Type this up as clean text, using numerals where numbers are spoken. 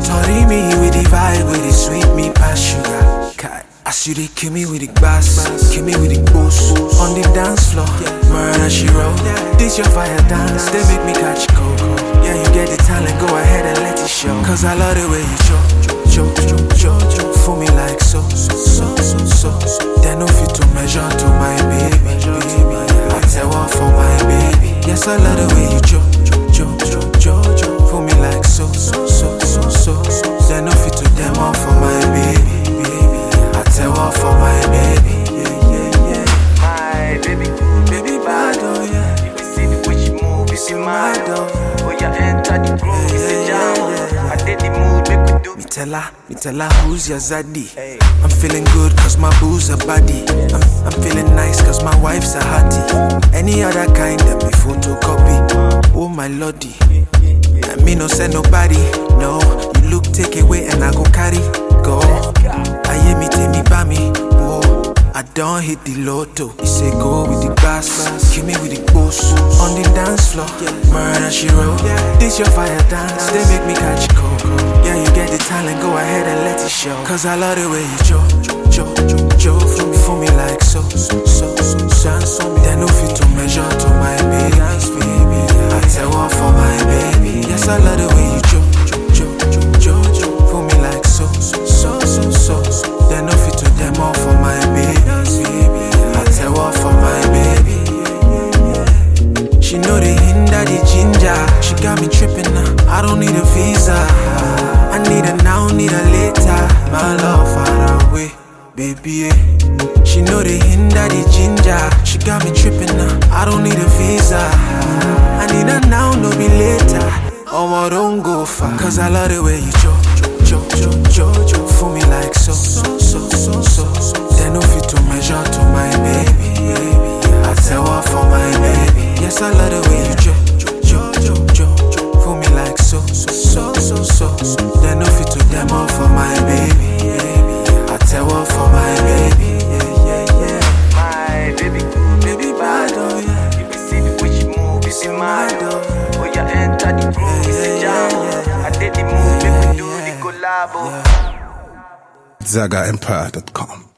Tori me with the vibe, with the sweet me past sugar. As you dey kill me with the bass, kill me with the boost. On the dance floor, murder she wrote. This your fire dance, they make me catch cold. Yeah, you get the talent, go ahead and let it show. Cause I love the way you choke for me like so. They no fit to measure to my baby. I tell her for my baby. Yes, I love the way you choke for me like so. They no fit to them all for my baby. I tell her for my baby. My baby bad, oh yeah. You see the way she move, you see my dog. Oh yeah, enter the groove, it's a jam. I did the mood, make we do. Me tell her who's your zaddy. I'm feeling good cause my boo's a body. I'm feeling nice cause my wife's a hottie. Any other kind of me photocopy. Oh my lordy. I me no send nobody. No, you look take away and I go carry. Go. I hear me take me by me. Whoa. I don't hit the lotto. You say go with the bass, kill me with the boost. On the dance floor, murder she wrote. This your fire dance, they make me catch cold. Yeah, you get the talent, go ahead and let it show. Cause I love the way you choke for me like so. They no fit to measure to my baby. I tell her for my baby. Yes, I love the way you choke for me like so. They no fit to them all for my baby. I tell her for my baby. She know the hinder the ginger. She got me tripping now. I don't need a visa. I need her now, need her later. My love far away, baby. She know the hinder the ginger. She got me tripping now. I don't need a visa. I need her now, no be later. Oh, don't go far. Cause I love the way you choke for me like so. They no fit to measure to my baby. I tell her for my baby. Yes, I love the way you choke for me like so. They no fit to them all for my baby. I tell her for my baby. My baby bad, oh yeah. You see the way she move, you see my dog. Oh yeah, enter the groove, it's a jam. I did the move, make we do the collabo. ZagaEmpire.com